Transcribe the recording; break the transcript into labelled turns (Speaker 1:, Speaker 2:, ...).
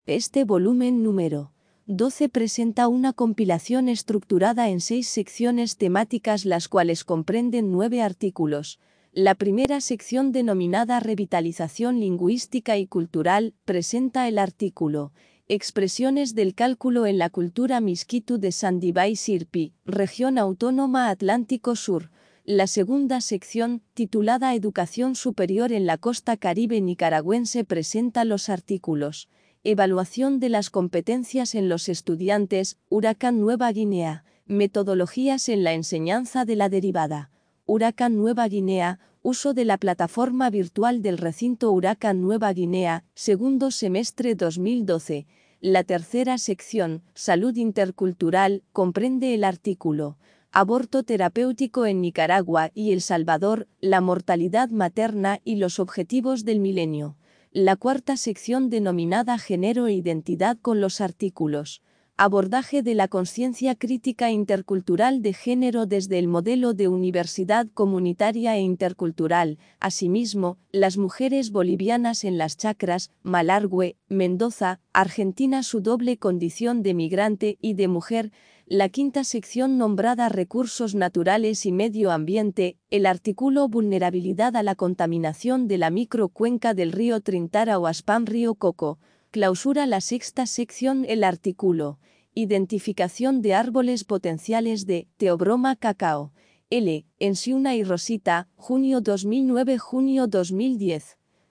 Speaker 1: Este volumen número 12 presenta una compilación estructurada en 6 secciones temáticas, las cuales comprenden 9 artículos. La primera sección, denominada Revitalización lingüística y cultural, presenta el artículo Expresiones del cálculo en la cultura Miskitu de Sandivai Sirpi, Región Autónoma Atlántico Sur. La segunda sección, titulada Educación superior en la costa caribe nicaragüense, presenta los artículos Evaluación de las competencias en los estudiantes, Huracán Nueva Guinea, Metodologías en la enseñanza de la derivada. Huracán Nueva Guinea, uso de la plataforma virtual del recinto Huracán Nueva Guinea, segundo semestre 2012. La tercera sección, Salud intercultural, comprende el artículo Aborto terapéutico en Nicaragua y El Salvador, la mortalidad materna y los objetivos del milenio. La cuarta sección, denominada Género e Identidad, con los artículos Abordaje de la conciencia crítica intercultural de género desde el modelo de universidad comunitaria e intercultural. Asimismo, las mujeres bolivianas en las chacras, Malargüe, Mendoza, Argentina, su doble condición de migrante y de mujer. La quinta sección, nombrada Recursos naturales y medio ambiente, el artículo Vulnerabilidad a la contaminación de la microcuenca del río Trintara o Aspam Río Coco. Clausura la sexta sección, el artículo Identificación de árboles potenciales de Teobroma cacao. L. Enciuna y Rosita, junio 2009-junio 2010.